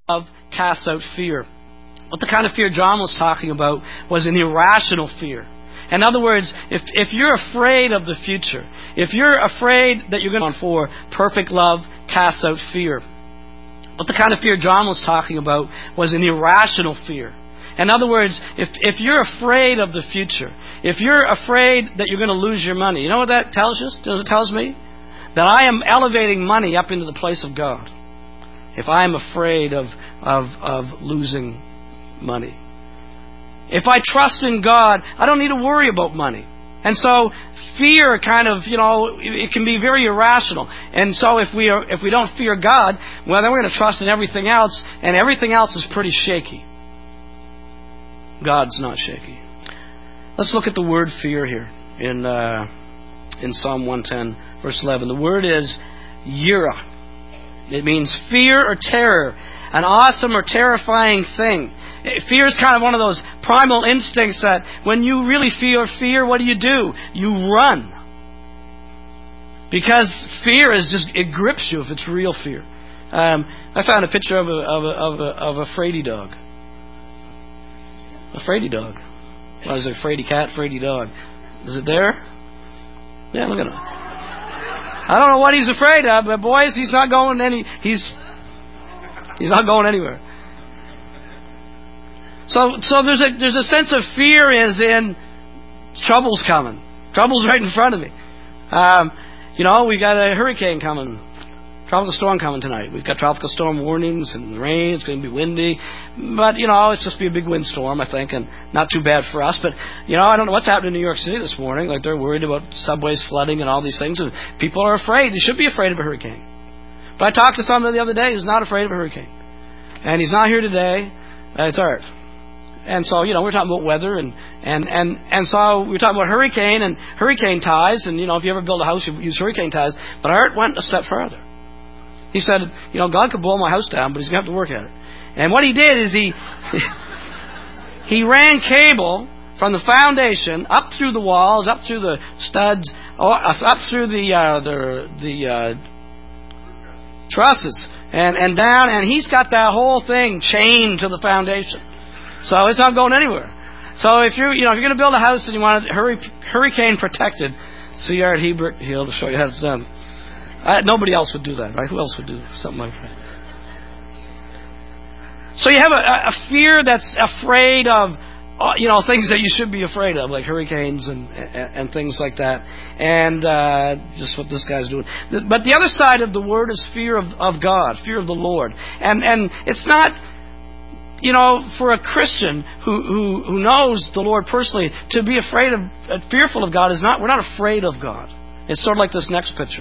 love casts out fear. What the kind of fear John was talking about was an irrational fear. In other words, if you're afraid of the future, if you're afraid that you're going to for perfect love casts out fear. What the kind of fear John was talking about was an irrational fear. In other words, if you're afraid of the future, if you're afraid that you're going to lose your money, you know what that tells you? It tells me that I am elevating money up into the place of God. If I am afraid of losing money. If I trust in God, I don't need to worry about money. And so fear kind of, it can be very irrational. And so if we don't fear God, well, then we're going to trust in everything else, and everything else is pretty shaky. God's not shaky. Let's look at the word fear here in Psalm 110, verse 11. The word is yira. It means fear or terror, an awesome or terrifying thing. Fear is kind of one of those primal instincts that when you really feel fear, what do? You run. Because fear is it grips you if it's real fear. I found a picture of a fraidy dog. A fraidy dog. What is it? Fraidy cat, fraidy dog. Is it there? Yeah, look at him. I don't know what he's afraid of, but boys, he's not going he's not going anywhere. So there's a sense of fear as in trouble's coming. Trouble's right in front of me. We've got a hurricane coming. Tropical storm coming tonight. We've got tropical storm warnings and rain. It's going to be windy. But, it's just be a big windstorm, I think, and not too bad for us. But, I don't know what's happening in New York City this morning. Like, they're worried about subways flooding and all these things. And people are afraid. They should be afraid of a hurricane. But I talked to someone the other day who's not afraid of a hurricane. And he's not here today. It's Art. And so, we're talking about weather and so we're talking about hurricane and hurricane ties. And, if you ever build a house, you use hurricane ties. But Art went a step further. He said, God could blow my house down, but he's going to have to work at it. And what he did is he ran cable from the foundation up through the walls, up through the studs, up through the trusses, and down, and he's got that whole thing chained to the foundation. So it's not going anywhere. So if you're going to build a house and you want it hurricane protected, see Art Hebert, he'll show you how it's done. Nobody else would do that, right? Who else would do something like that? So you have a fear that's afraid of, things that you should be afraid of, like hurricanes and things like that. And just what this guy's doing. But the other side of the word is fear of God, fear of the Lord. And it's not, for a Christian who knows the Lord personally, to be fearful of God we're not afraid of God. It's sort of like this next picture.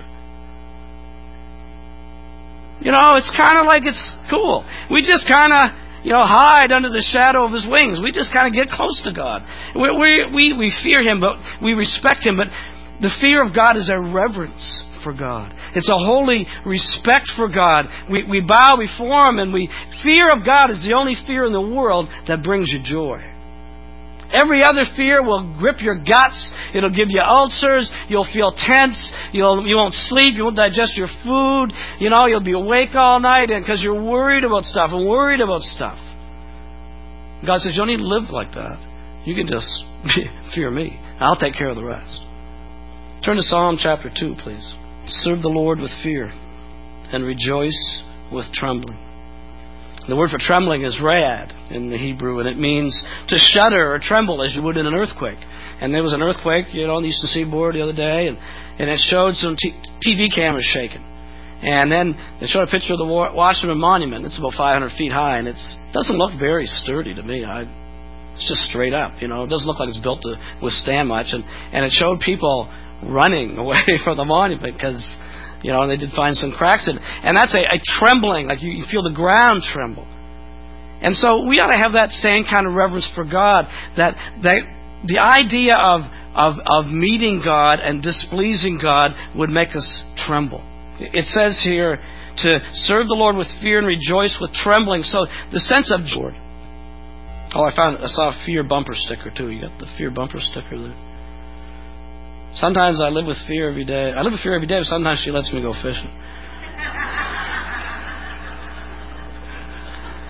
It's kind of like it's cool. We just kind of, hide under the shadow of His wings. We just kind of get close to God. We fear Him, but we respect Him. But the fear of God is a reverence for God. It's a holy respect for God. We bow before Him, and fear of God is the only fear in the world that brings you joy. Every other fear will grip your guts. It'll give you ulcers. You'll feel tense. You won't sleep. You won't digest your food. You'll be awake all night because you're worried about stuff and worried about stuff. God says, you don't need to live like that. You can just fear me. I'll take care of the rest. Turn to Psalm chapter 2, please. Serve the Lord with fear and rejoice with trembling. The word for trembling is ra'ad in the Hebrew, and it means to shudder or tremble as you would in an earthquake. And there was an earthquake, on the eastern seaboard the other day, and it showed some TV cameras shaking. And then it showed a picture of the Washington Monument. It's about 500 feet high, and it doesn't look very sturdy to me. It's just straight up, It doesn't look like it's built to withstand much. And it showed people running away from the monument because... they did find some cracks in it. And that's a trembling, like you feel the ground tremble. And so we ought to have that same kind of reverence for God, that the idea of meeting God and displeasing God would make us tremble. It says here to serve the Lord with fear and rejoice with trembling. So the sense of joy. I saw a fear bumper sticker too. You got the fear bumper sticker there. Sometimes I live with fear every day. I live with fear every day, but sometimes she lets me go fishing.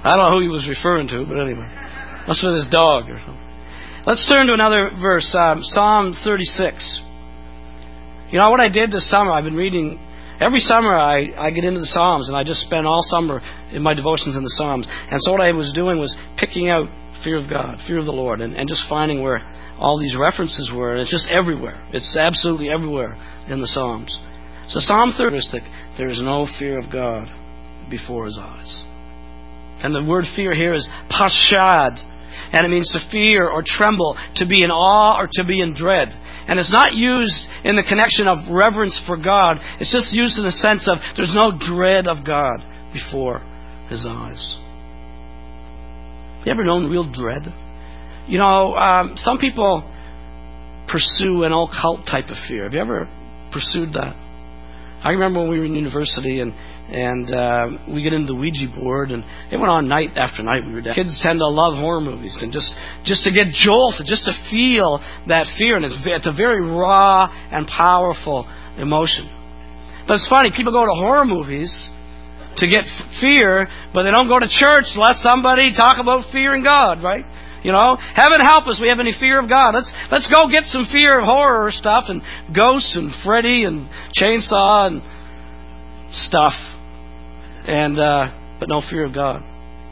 I don't know who he was referring to, but anyway. That's with his dog or something. Let's turn to another verse, Psalm 36. You know what I did this summer? I've been reading. Every summer I get into the Psalms, and I just spend all summer in my devotions in the Psalms. And so what I was doing was picking out fear of God, fear of the Lord, and just finding where all these references were. And it's just everywhere. It's absolutely everywhere in the Psalms. So Psalm 36, there is no fear of God before His eyes. And the word fear here is pashad. And it means to fear or tremble, to be in awe or to be in dread. And it's not used in the connection of reverence for God. It's just used in the sense of there's no dread of God before His eyes. You ever known real dread? You know, some people pursue an occult type of fear. Have you ever pursued that? I remember when we were in university and we get into the Ouija board, and it went on night after night. Kids tend to love horror movies, and just to get jolted, just to feel that fear, and it's a very raw and powerful emotion. But it's funny, people go to horror movies to get fear, but they don't go to church unless somebody talk about fearing God, right? You know, heaven help us, we have any fear of God. Let's go get some fear of horror stuff and ghosts and Freddy and chainsaw and stuff. And but no fear of God.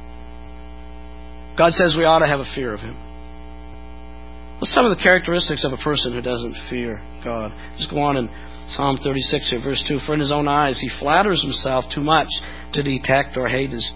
God says we ought to have a fear of Him. What's some of the characteristics of a person who doesn't fear God? Just go on in Psalm 36 here, verse 2. For in his own eyes he flatters himself too much to detect or hate his.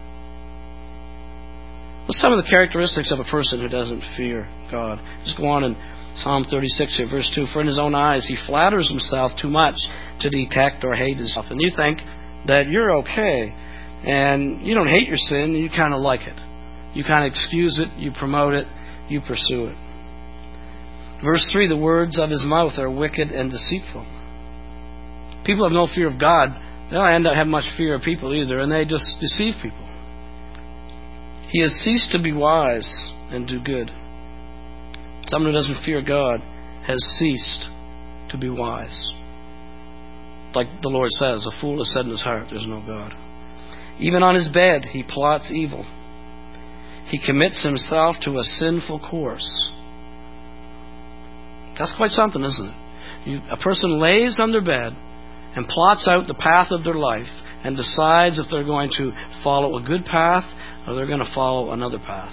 What's some of the characteristics of a person who doesn't fear God? Just go on in Psalm 36 here, verse 2. For in his own eyes he flatters himself too much to detect or hate his. And you think that you're okay, and you don't hate your sin, you kind of like it. You kind of excuse it, you promote it, you pursue it. Verse 3, the words of his mouth are wicked and deceitful. People have no fear of God. They don't end up having much fear of people either, and they just deceive people. He has ceased to be wise and do good. Someone who doesn't fear God has ceased to be wise. Like the Lord says, a fool has said in his heart, there's no God. Even on his bed, he plots evil. He commits himself to a sinful course. That's quite something, isn't it? A person lays on their bed and plots out the path of their life and decides if they're going to follow a good path or they're going to follow another path.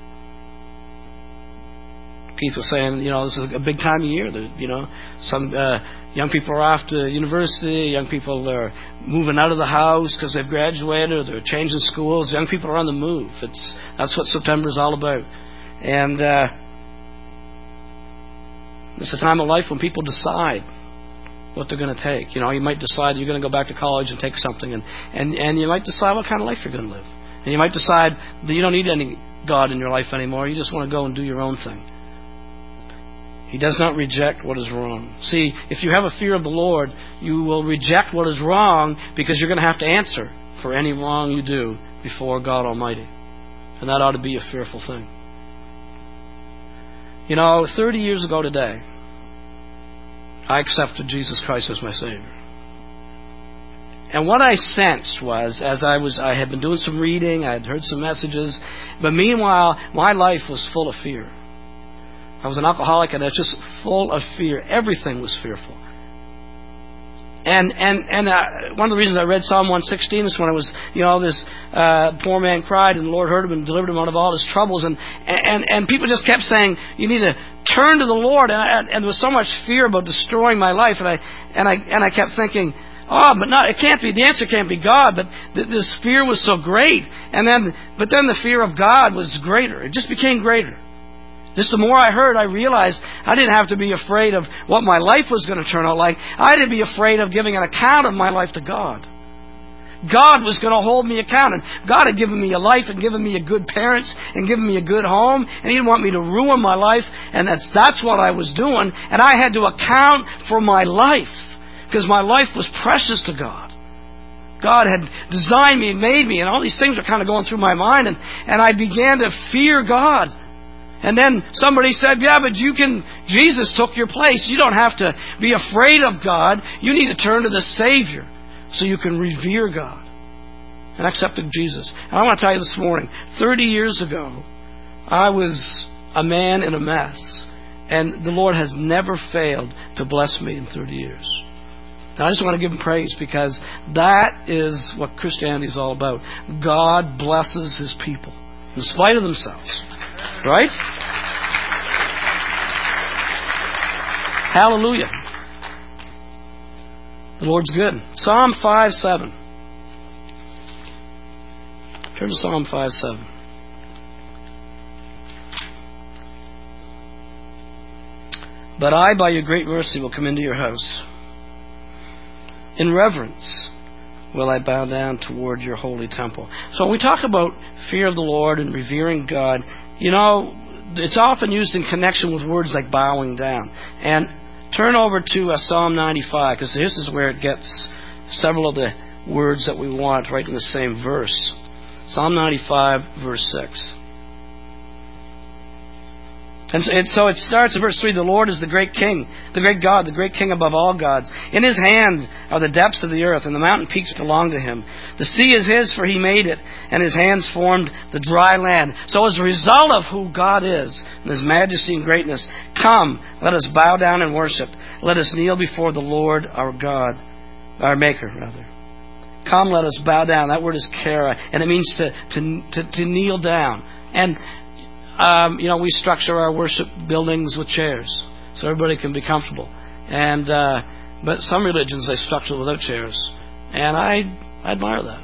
Keith was saying, this is a big time of year. Some young people are off to university. Young people are moving out of the house because they've graduated, or they're changing schools. Young people are on the move. That's what September is all about. And it's a time of life when people decide what they're going to take. You might decide you're going to go back to college and take something, and you might decide what kind of life you're going to live. And you might decide that you don't need any God in your life anymore. You just want to go and do your own thing. He does not reject what is wrong. See, if you have a fear of the Lord, you will reject what is wrong because you're going to have to answer for any wrong you do before God Almighty. And that ought to be a fearful thing. 30 years ago today, I accepted Jesus Christ as my Savior. And what I sensed was, I had been doing some reading, I had heard some messages, but meanwhile, my life was full of fear. I was an alcoholic, and I was just full of fear. Everything was fearful. And one of the reasons I read Psalm 116 is when it was, this poor man cried, and the Lord heard him and delivered him out of all his troubles. And people just kept saying, you need to turn to the Lord. And there was so much fear about destroying my life. And I kept thinking, but it can't be. The answer can't be God. But this fear was so great. But then the fear of God was greater. It just became greater. Just the more I heard, I realized I didn't have to be afraid of what my life was going to turn out like. I had to be afraid of giving an account of my life to God. God was going to hold me account. And God had given me a life and given me a good parents and given me a good home. And He didn't want me to ruin my life. And that's what I was doing. And I had to account for my life because my life was precious to God. God had designed me and made me. And all these things were kind of going through my mind. And I began to fear God. And then somebody said, but Jesus took your place. You don't have to be afraid of God. You need to turn to the Savior so you can revere God. and accepted Jesus. And I want to tell you this morning, 30 years ago, I was a man in a mess. And the Lord has never failed to bless me in 30 years. Now, I just want to give Him praise, because that is what Christianity is all about. God blesses His people in spite of themselves. Right? Hallelujah. The Lord's good. Psalm 5:7. Turn to Psalm 5:7. But I, by your great mercy, will come into your house. In reverence will I bow down toward your holy temple. So when we talk about fear of the Lord and revering God, it's often used in connection with words like bowing down. And turn over to Psalm 95, because this is where it gets several of the words that we want right in the same verse. Psalm 95, verse 6. And so it starts in verse 3, the Lord is the great King, the great God, the great King above all gods. In His hand are the depths of the earth, and the mountain peaks belong to Him. The sea is His, for He made it, and His hands formed the dry land. So as a result of who God is, and His majesty and greatness, come, let us bow down and worship. Let us kneel before the Lord our God, our Maker, rather. Come, let us bow down. That word is kara, and it means to kneel down. And we structure our worship buildings with chairs so everybody can be comfortable. And but some religions, they structure without chairs, and I admire that.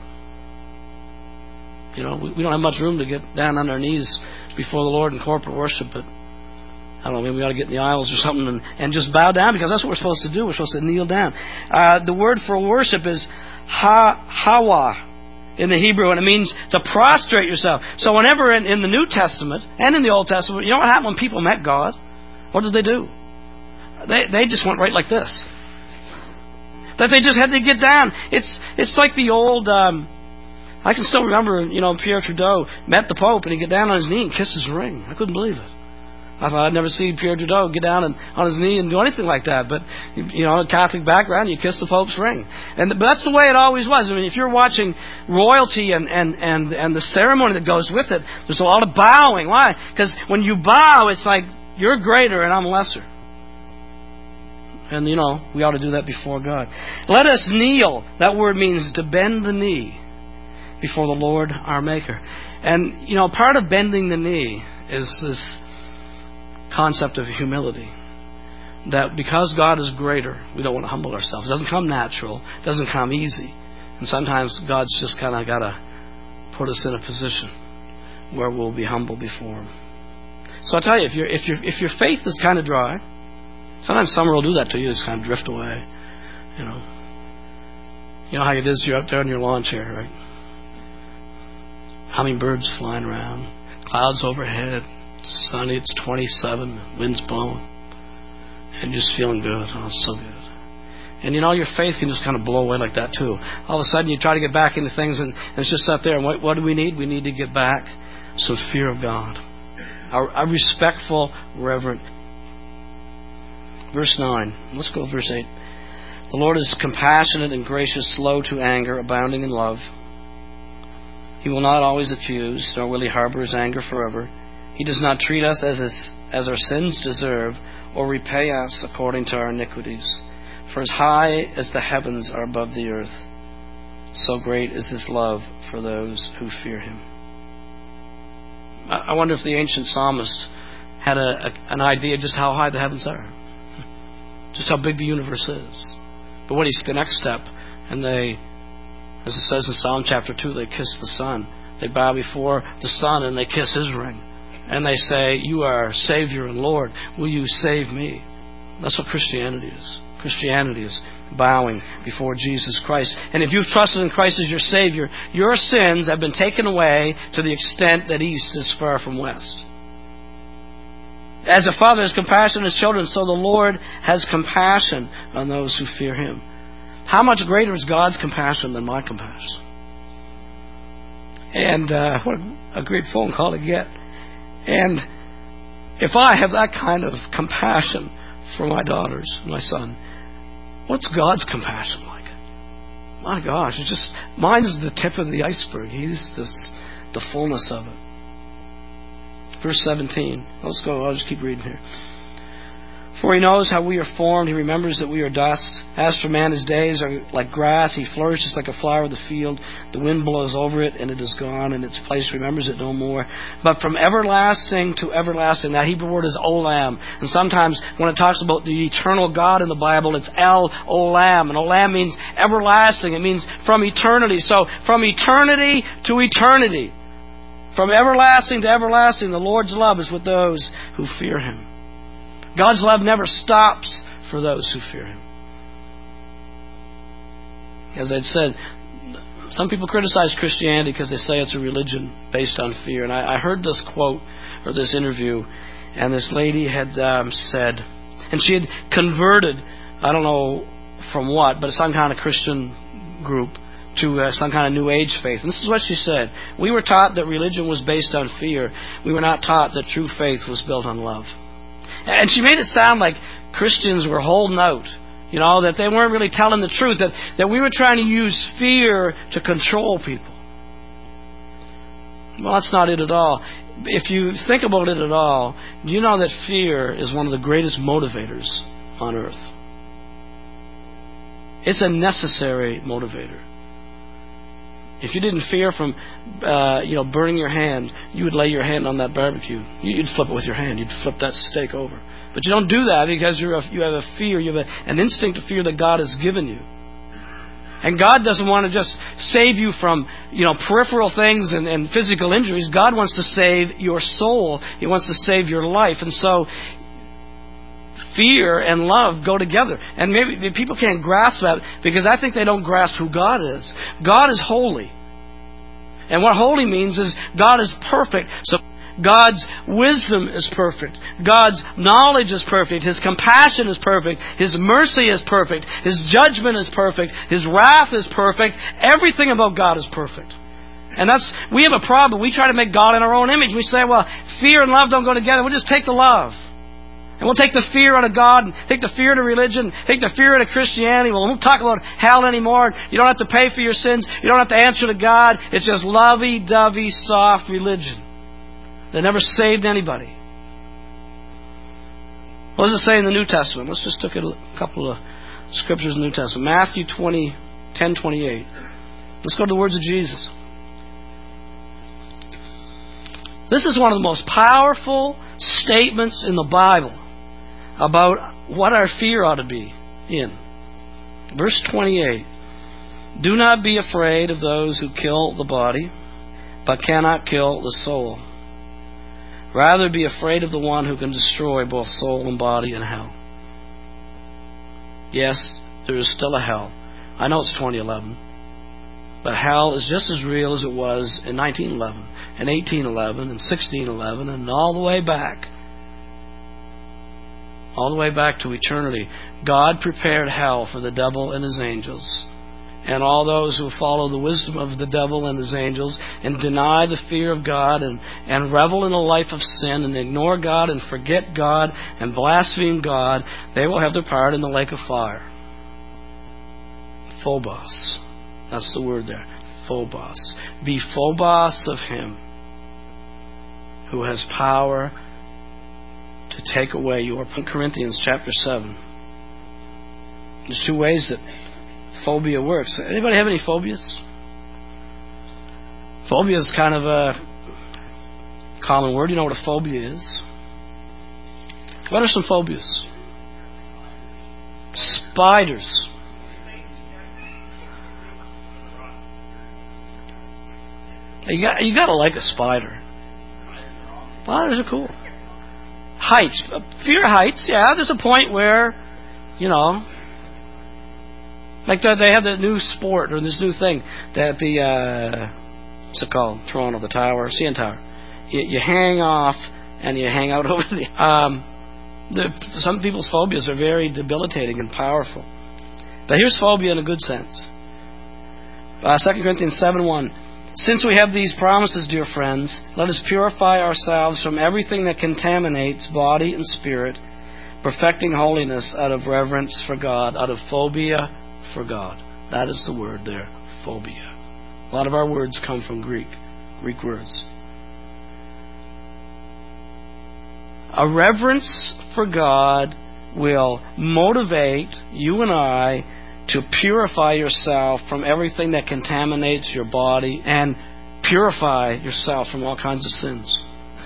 We don't have much room to get down on our knees before the Lord in corporate worship, but I don't know, maybe we ought to get in the aisles or something and just bow down, because that's what we're supposed to do. We're supposed to kneel down. The word for worship is hawa in the Hebrew, and it means to prostrate yourself. So whenever in the New Testament and in the Old Testament, you know what happened when people met God? What did they do? They just went right like this. That they just had to get down. It's like the old. I can still remember, Pierre Trudeau met the Pope, and he'd get down on his knee and kiss his ring. I couldn't believe it. I thought I'd never see Pierre Trudeau get down on his knee and do anything like that. But, a Catholic background, you kiss the Pope's ring. But that's the way it always was. I mean, if you're watching royalty and the ceremony that goes with it, there's a lot of bowing. Why? Because when you bow, it's like you're greater and I'm lesser. And, we ought to do that before God. Let us kneel. That word means to bend the knee before the Lord our Maker. And, part of bending the knee is this concept of humility. That because God is greater, we don't want to humble ourselves. It doesn't come natural. It doesn't come easy. And sometimes God's just kind of got to put us in a position where we'll be humble before Him. So I tell you, if your faith is kind of dry, sometimes summer will do that to you. Just kind of drift away. You know how it is. You're up there on your lawn chair, right? Hummingbirds flying around, clouds overhead. It's sunny, it's 27, wind's blowing, and just feeling good. Oh, it's so good. And your faith can just kind of blow away like that too. All of a sudden you try to get back into things, and it's just out there. And what do we need? We need to get back some fear of God. A respectful, reverent. Verse 9. Let's go to verse 8. The Lord is compassionate and gracious, slow to anger, abounding in love. He will not always accuse, nor will He harbor His anger forever. He does not treat us as our sins deserve, or repay us according to our iniquities. For as high as the heavens are above the earth, so great is His love for those who fear Him. I wonder if the ancient psalmist had an idea just how high the heavens are, just how big the universe is. But when He's the next step, and they, as it says in Psalm chapter 2, they kiss the sun. They bow before the sun and they kiss His ring. And they say, you are Savior and Lord. Will you save me? That's what Christianity is. Christianity is bowing before Jesus Christ. And if you've trusted in Christ as your Savior, your sins have been taken away to the extent that east is far from west. As a father has compassion on his children, so the Lord has compassion on those who fear Him. How much greater is God's compassion than my compassion? And what a great phone call to get. And if I have that kind of compassion for my daughters, my son, what's God's compassion like? My gosh, mine's the tip of the iceberg. He's the fullness of it. Verse 17. Let's go. I'll just keep reading here. For he knows how we are formed. He remembers that we are dust. As for man, his days are like grass. He flourishes like a flower of the field. The wind blows over it, and it is gone, and its place remembers it no more. But from everlasting to everlasting, that Hebrew word is olam. And sometimes when it talks about the eternal God in the Bible, it's El Olam. And olam means everlasting. It means from eternity. So from eternity to eternity, from everlasting to everlasting, the Lord's love is with those who fear Him. God's love never stops for those who fear Him. As I'd said, some people criticize Christianity because they say it's a religion based on fear. And I heard this quote, or this interview, and this lady had said, and she had converted, I don't know from what, but some kind of Christian group, to some kind of New Age faith. And this is what she said. We were taught that religion was based on fear. We were not taught that true faith was built on love. And she made it sound like Christians were holding out, that they weren't really telling the truth, that we were trying to use fear to control people. Well, that's not it at all. If you think about it at all, do you know that fear is one of the greatest motivators on earth? It's a necessary motivator. If you didn't fear from, burning your hand, you would lay your hand on that barbecue. You'd flip it with your hand. You'd flip that steak over. But you don't do that because you have a fear. You have an instinct of fear that God has given you. And God doesn't want to just save you from, peripheral things and physical injuries. God wants to save your soul. He wants to save your life. And so, fear and love go together. And maybe people can't grasp that because I think they don't grasp who God is. God is holy. And what holy means is God is perfect. So God's wisdom is perfect. God's knowledge is perfect. His compassion is perfect. His mercy is perfect. His judgment is perfect. His wrath is perfect. Everything about God is perfect. And we have a problem. We try to make God in our own image. We say, well, fear and love don't go together. We'll just take the love. And we'll take the fear out of God, and take the fear out of religion, take the fear out of Christianity. Well, we won't talk about hell anymore. You don't have to pay for your sins. You don't have to answer to God. It's just lovey-dovey, soft religion that never saved anybody. What does it say in the New Testament? Let's just look at a couple of scriptures in the New Testament. Matthew 10:28. Let's go to the words of Jesus. This is one of the most powerful statements in the Bible about what our fear ought to be in. Verse 28. Do not be afraid of those who kill the body, but cannot kill the soul. Rather be afraid of the one who can destroy both soul and body in hell. Yes, there is still a hell. I know it's 2011. But hell is just as real as it was in 1911, and 1811, and 1611, and all the way back. All the way back to eternity. God prepared hell for the devil and his angels. And all those who follow the wisdom of the devil and his angels and deny the fear of God and revel in a life of sin and ignore God and forget God and blaspheme God, they will have their part in the lake of fire. Phobos. That's the word there. Phobos. Be phobos of Him who has power to take away your... Corinthians chapter 7. There's two ways that phobia works. Anybody have any phobias? Phobia is kind of a common word. You know what a phobia is? What are some phobias? Spiders. You gotta like a spider. Spiders are cool. Heights. Fear of heights, yeah. There's a point where, like they have the new sport or this new thing that what's it called? Toronto, the tower, CN Tower. You hang off and you hang out over some people's phobias are very debilitating and powerful. But here's phobia in a good sense. 2 Corinthians 7:1. Since we have these promises, dear friends, let us purify ourselves from everything that contaminates body and spirit, perfecting holiness out of reverence for God, out of phobia for God. That is the word there, phobia. A lot of our words come from Greek words. A reverence for God will motivate you and I to purify yourself from everything that contaminates your body and purify yourself from all kinds of sins.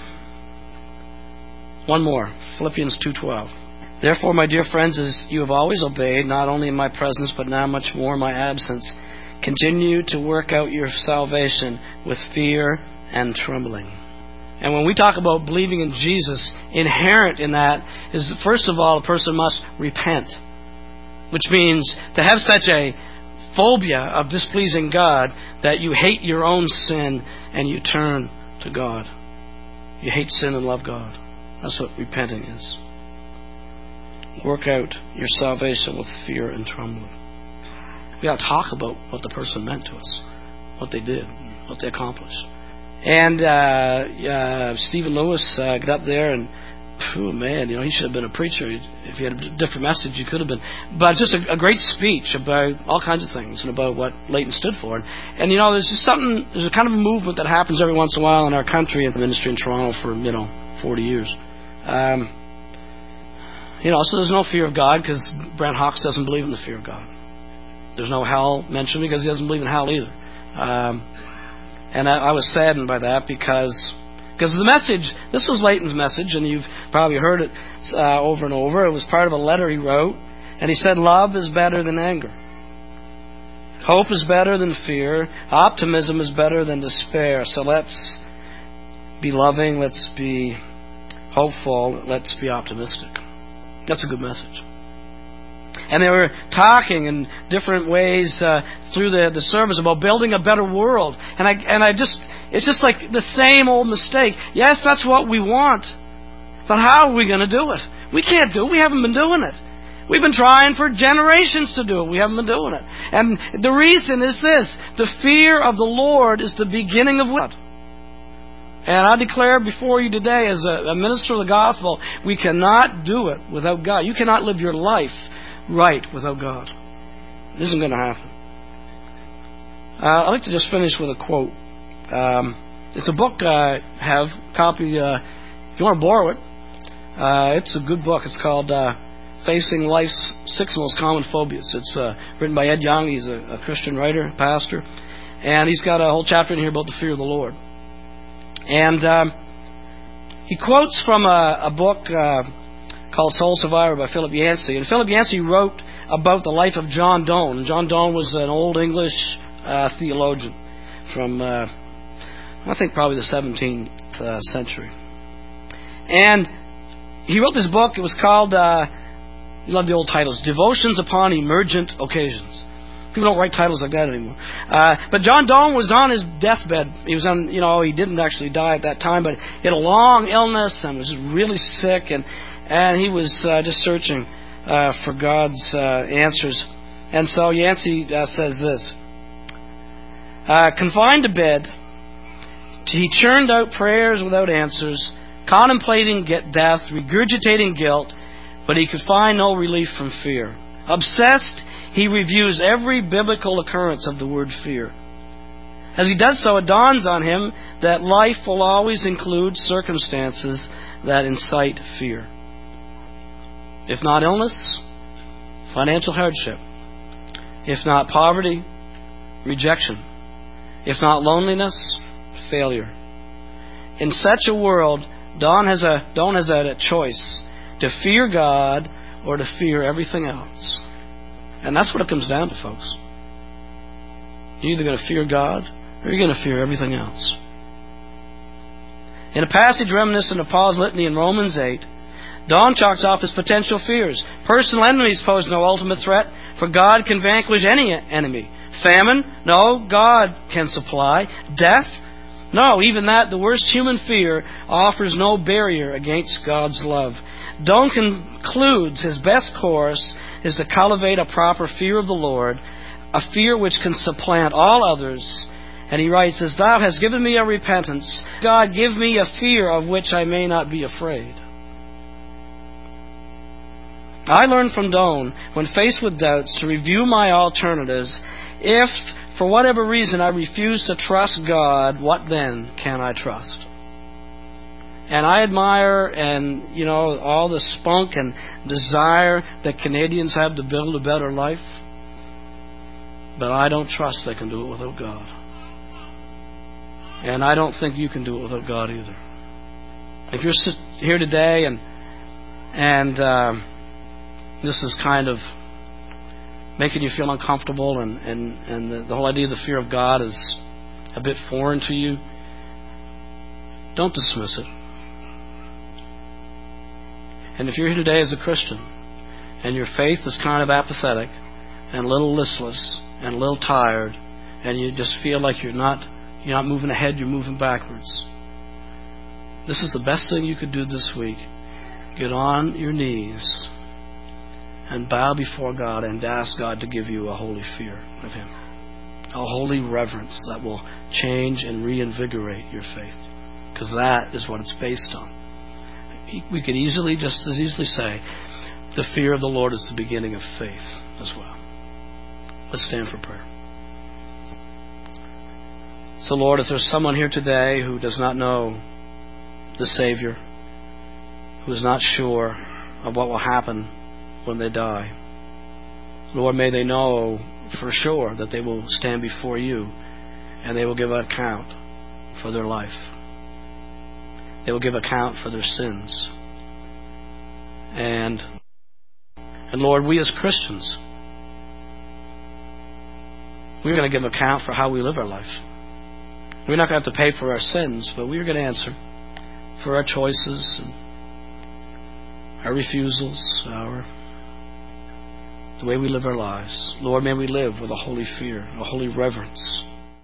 One more, Philippians 2:12. Therefore, my dear friends, as you have always obeyed, not only in my presence, but now much more in my absence, continue to work out your salvation with fear and trembling. And when we talk about believing in Jesus, inherent in that is, first of all, a person must repent, which means to have such a phobia of displeasing God that you hate your own sin and you turn to God. You hate sin and love God. That's what repenting is. Work out your salvation with fear and trembling. We got to talk about what the person meant to us, what they did, what they accomplished. And Stephen Lewis got up there and, he should have been a preacher. If he had a different message, he could have been. But just a great speech about all kinds of things and about what Leighton stood for. And there's just there's a kind of a movement that happens every once in a while in our country and the ministry in Toronto for 40 years. So there's no fear of God because Brent Hawkes doesn't believe in the fear of God. There's no hell mentioned because he doesn't believe in hell either. And I was saddened by that because the message, this was Leighton's message, and you've probably heard it over and over. It was part of a letter he wrote, and he said, love is better than anger. Hope is better than fear. Optimism is better than despair. So let's be loving, let's be hopeful, let's be optimistic. That's a good message. And they were talking in different ways through the service about building a better world. And it's just like the same old mistake. Yes, that's what we want. But how are we going to do it? We can't do it. We haven't been doing it. We've been trying for generations to do it. We haven't been doing it. And the reason is this. The fear of the Lord is the beginning of wisdom. And I declare before you today as a minister of the gospel, we cannot do it without God. You cannot live your life right without God. It isn't going to happen. I'd like to just finish with a quote. It's a book I have a copy. If you want to borrow it, it's a good book. It's called Facing Life's 6 Most Common Phobias. It's written by Ed Young. He's a Christian writer, pastor. And he's got a whole chapter in here about the fear of the Lord. And he quotes from a book called Soul Survivor by Philip Yancey. And Philip Yancey wrote about the life of John Donne. And John Donne was an old English theologian from, I think, probably the 17th century. And he wrote this book. It was called, you love the old titles, Devotions Upon Emergent Occasions. People don't write titles like that anymore. But John Donne was on his deathbed. He was on, he didn't actually die at that time, but he had a long illness and was really sick, and he was just searching for God's answers. And so Yancey says this. Confined to bed, he churned out prayers without answers, contemplating death, regurgitating guilt, but he could find no relief from fear. Obsessed, he reviews every biblical occurrence of the word fear. As he does so, it dawns on him that life will always include circumstances that incite fear. If not illness, financial hardship. If not poverty, rejection. If not loneliness, failure. In such a world, Don has a choice to fear God or to fear everything else. And that's what it comes down to, folks. You're either going to fear God or you're going to fear everything else. In a passage reminiscent of Paul's litany in Romans 8, Don chalks off his potential fears. Personal enemies pose no ultimate threat, for God can vanquish any enemy. Famine? No, God can supply. Death? No, even that, the worst human fear, offers no barrier against God's love. Don concludes his best course is to cultivate a proper fear of the Lord, a fear which can supplant all others. And he writes, as thou hast given me a repentance, God, give me a fear of which I may not be afraid. I learned from Doane, when faced with doubts, to review my alternatives. If, for whatever reason, I refuse to trust God, what then can I trust? And I admire all the spunk and desire that Canadians have to build a better life. But I don't trust they can do it without God. And I don't think you can do it without God either. If you're here today and this is kind of making you feel uncomfortable and the whole idea of the fear of God is a bit foreign to you, don't dismiss it. And if you're here today as a Christian and your faith is kind of apathetic and a little listless and a little tired and you just feel like you're not moving ahead, you're moving backwards, this is the best thing you could do this week. Get on your knees and bow before God and ask God to give you a holy fear of Him, a holy reverence that will change and reinvigorate your faith, because that is what it's based on. We could just as easily say the fear of the Lord is the beginning of faith as well. Let's stand for prayer. So Lord, if there's someone here today who does not know the Savior, who is not sure of what will happen when they die, Lord, may they know for sure that they will stand before you and they will give an account for their life. They will give account for their sins. And Lord, we as Christians, we're going to give account for how we live our life. We're not going to have to pay for our sins, but we're going to answer for our choices, and our refusals, the way we live our lives. Lord, may we live with a holy fear, a holy reverence